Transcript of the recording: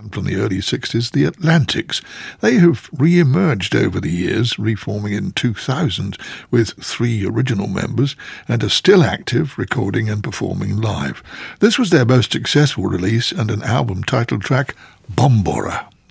And from the early 60s, the Atlantics. They have re-emerged over the years, reforming in 2000 with 3 original members, and are still active, recording and performing live. This was their most successful release and an album title track, Bombora.